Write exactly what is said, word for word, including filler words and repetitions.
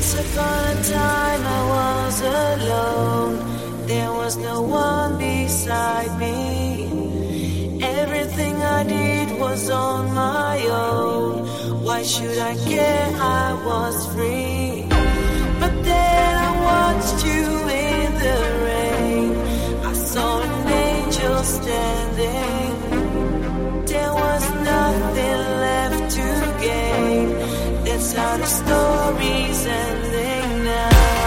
Once upon a time I was alone. There was no one beside me. Everything I did was on my own. Why should I care? I was free. But then I watched you in the rain. I saw an angel standing. There was nothing left to gain. That's how the story's ending now.